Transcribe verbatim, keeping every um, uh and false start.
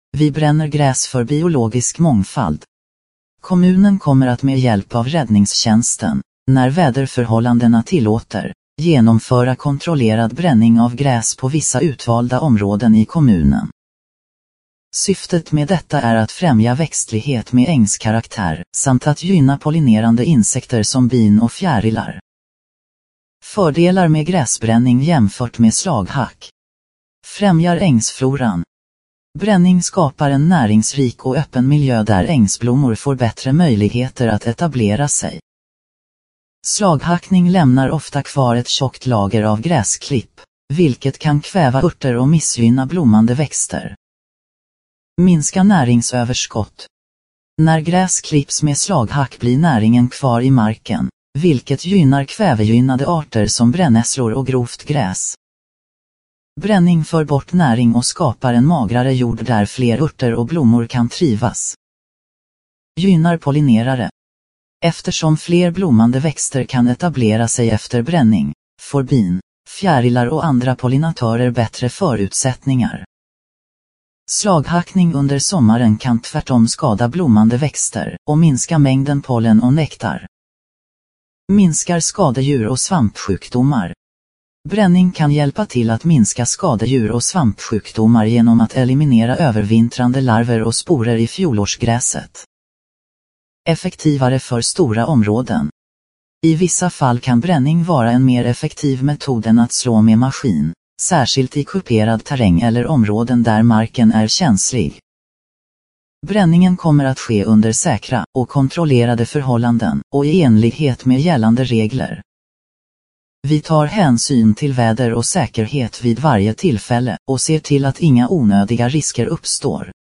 Vi bränner gräs för biologisk mångfald. Kommunen kommer att med hjälp av räddningstjänsten, när väderförhållandena tillåter, genomföra kontrollerad bränning av gräs på vissa utvalda områden i kommunen. Syftet med detta är att främja växtlighet med ängskaraktär, samt att gynna pollinerande insekter som bin och fjärilar. Fördelar med gräsbränning jämfört med slaghack. Främjar ängsfloran. Bränning skapar en näringsrik och öppen miljö där ängsblommor får bättre möjligheter att etablera sig. Slaghackning lämnar ofta kvar ett tjockt lager av gräsklipp, vilket kan kväva örter och missgynna blommande växter. Minska näringsöverskott. När gräs klipps med slaghack blir näringen kvar i marken, vilket gynnar kvävegynnade arter som brännässlor och grovt gräs. Bränning för bort näring och skapar en magrare jord där fler örter och blommor kan trivas. Gynnar pollinerare. Eftersom fler blommande växter kan etablera sig efter bränning, får bin, fjärilar och andra pollinatörer bättre förutsättningar. Slaghackning under sommaren kan tvärtom skada blommande växter och minska mängden pollen och nektar. Minskar skadedjur och svampsjukdomar. Bränning kan hjälpa till att minska skadedjur och svampsjukdomar genom att eliminera övervintrande larver och sporer i fjolårsgräset. Effektivare för stora områden. I vissa fall kan bränning vara en mer effektiv metod än att slå med maskin, särskilt i kuperad terräng eller områden där marken är känslig. Bränningen kommer att ske under säkra och kontrollerade förhållanden och i enlighet med gällande regler. Vi tar hänsyn till väder och säkerhet vid varje tillfälle och ser till att inga onödiga risker uppstår.